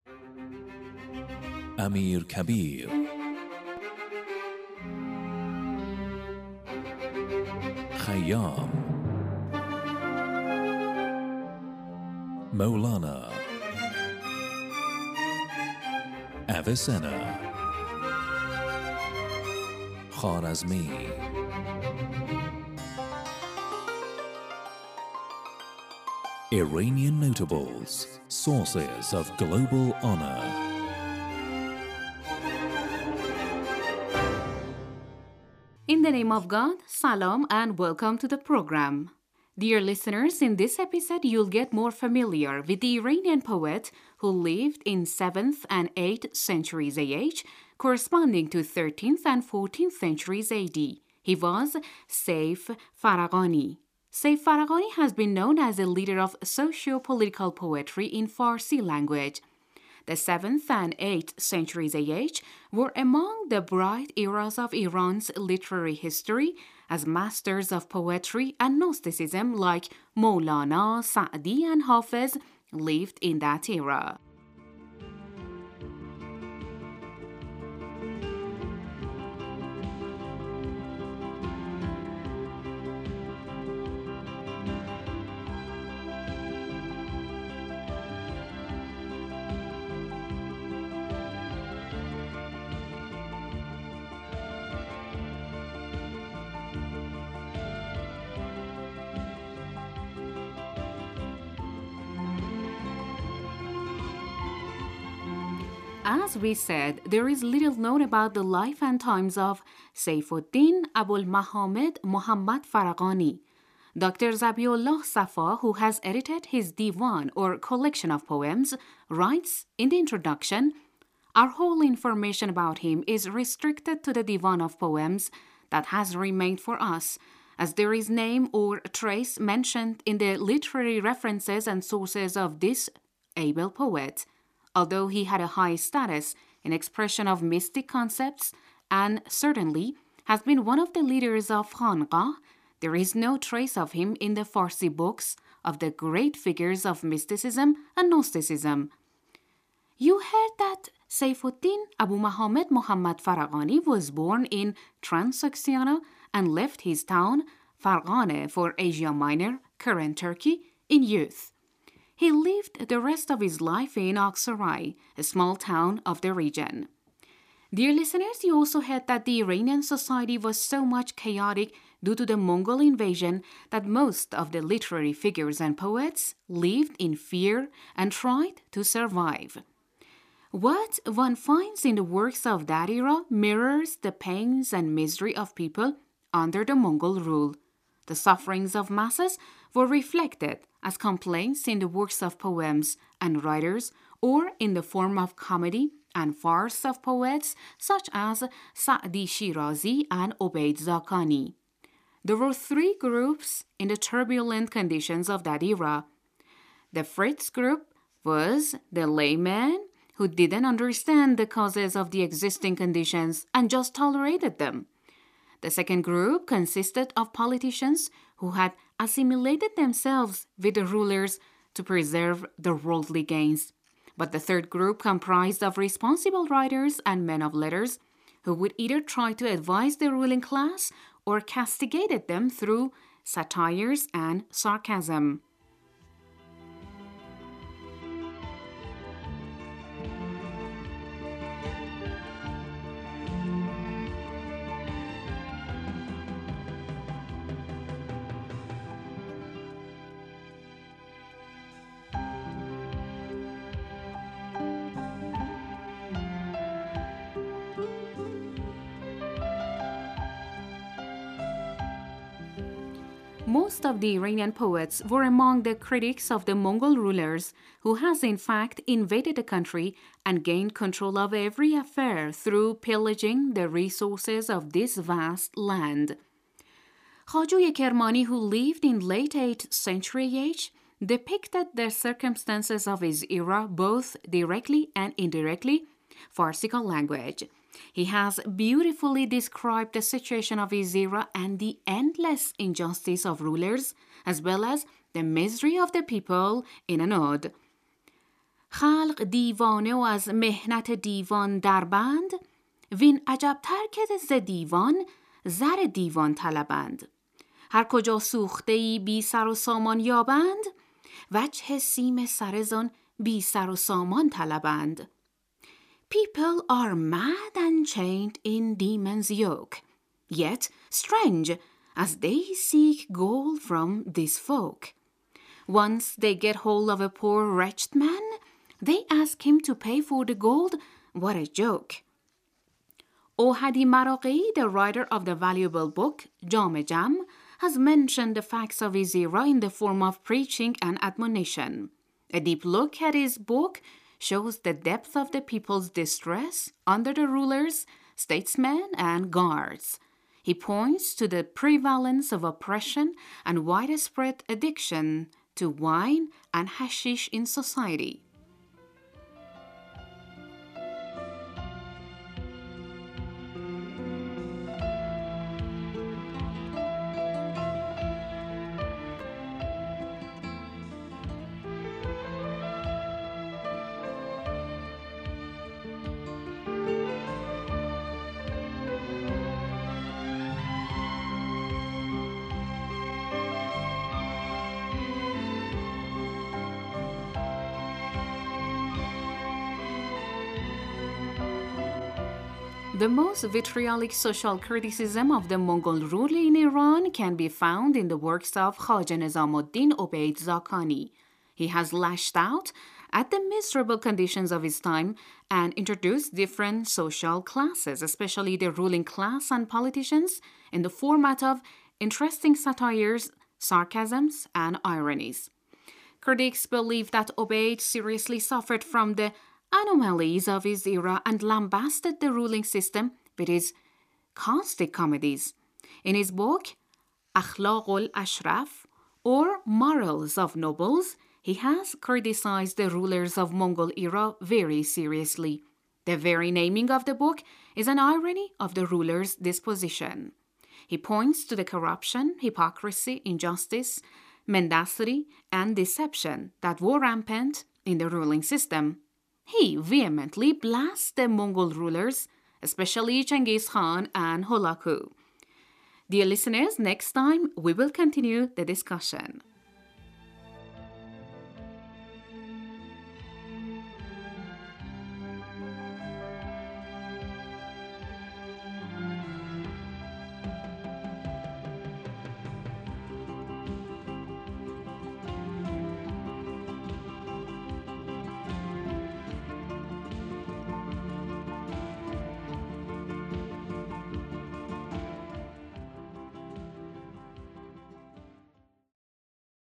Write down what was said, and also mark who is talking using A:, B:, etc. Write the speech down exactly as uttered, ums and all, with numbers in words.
A: امیر کبیر، خیام، مولانا، اویسنا، خوارزمی. Iranian notables, sources of global honor.
B: In the name of God, salam and welcome to the program. Dear listeners, in this episode you'll get more familiar with the Iranian poet who lived in seventh and eighth centuries A H, corresponding to thirteenth and fourteenth centuries A D. He was Saif Faragani. Saif Faragani has been known as a leader of socio-political poetry in Farsi language. The seventh and eighth centuries A H were among the bright eras of Iran's literary history, as masters of poetry and Gnosticism like Maulana, Sa'di, and Hafiz lived in that era. As we said, there is little known about the life and times of Saifuddin Abul Mahomed Muhammad Faragani. Doctor Zabiullah Safa, who has edited his Diwan or collection of poems, writes in the introduction, "Our whole information about him is restricted to the Diwan of poems that has remained for us, as there is name or trace mentioned in the literary references and sources of this able poet. Although he had a high status in expression of mystic concepts and certainly has been one of the leaders of Khanqah, there is no trace of him in the Farsi books of the great figures of mysticism and Gnosticism." You heard that Saifuddin Abu Muhammad Muhammad Faragani was born in Transoxiana and left his town Fargane for Asia Minor, current Turkey, in youth. He lived the rest of his life in Aksaray, a small town of the region. Dear listeners, you also heard that the Iranian society was so much chaotic due to the Mongol invasion that most of the literary figures and poets lived in fear and tried to survive. What one finds in the works of that era mirrors the pains and misery of people under the Mongol rule. The sufferings of masses were reflected as complaints in the works of poems and writers or in the form of comedy and farce of poets such as Sa'di Shirazi and Obaid Zakani. There were three groups in the turbulent conditions of that era. The first group was the laymen who didn't understand the causes of the existing conditions and just tolerated them. The second group consisted of politicians who had assimilated themselves with the rulers to preserve their worldly gains. But the third group comprised of responsible writers and men of letters who would either try to advise the ruling class or castigated them through satires and sarcasm. Most of the Iranian poets were among the critics of the Mongol rulers, who has in fact invaded the country and gained control of every affair through pillaging the resources of this vast land. Khajuy Kermani, who lived in late eighth century age, depicted the circumstances of his era both directly and indirectly, Farsical language. He has beautifully described the situation of his era and the endless injustice of rulers, as well as the misery of the people in an ode. خلق دیوانه و از مهنت دیوان دربند، وین عجبتر که ز دیوان زر دیوان طلبند. هر کجا سوخته‌ای بی سر و سامان یابند، وجه سیم سرزان بی سر و سامان طلبند. People are mad and chained in demon's yoke, yet strange as they seek gold from this folk. Once they get hold of a poor wretched man, they ask him to pay for the gold. What a joke. Ohadi Maraqi, the writer of the valuable book Jam Jam, has mentioned the facts of his era in the form of preaching and admonition. A deep look at his book shows the depth of the people's distress under the rulers, statesmen, and guards. He points to the prevalence of oppression and widespread addiction to wine and hashish in society. The most vitriolic social criticism of the Mongol rule in Iran can be found in the works of Khaja Nizamuddin Ubayd Zakani. He has lashed out at the miserable conditions of his time and introduced different social classes, especially the ruling class and politicians, in the format of interesting satires, sarcasms, and ironies. Critics believe that Ubayd seriously suffered from the anomalies of his era and lambasted the ruling system with his caustic comedies. In his book, Akhlaq al-Ashraf, or Morals of Nobles, he has criticized the rulers of Mongol era very seriously. The very naming of the book is an irony of the ruler's disposition. He points to the corruption, hypocrisy, injustice, mendacity, and deception that were rampant in the ruling system. He vehemently blasts the Mongol rulers, especially Genghis Khan and Hulagu. Dear listeners, next time we will continue the discussion.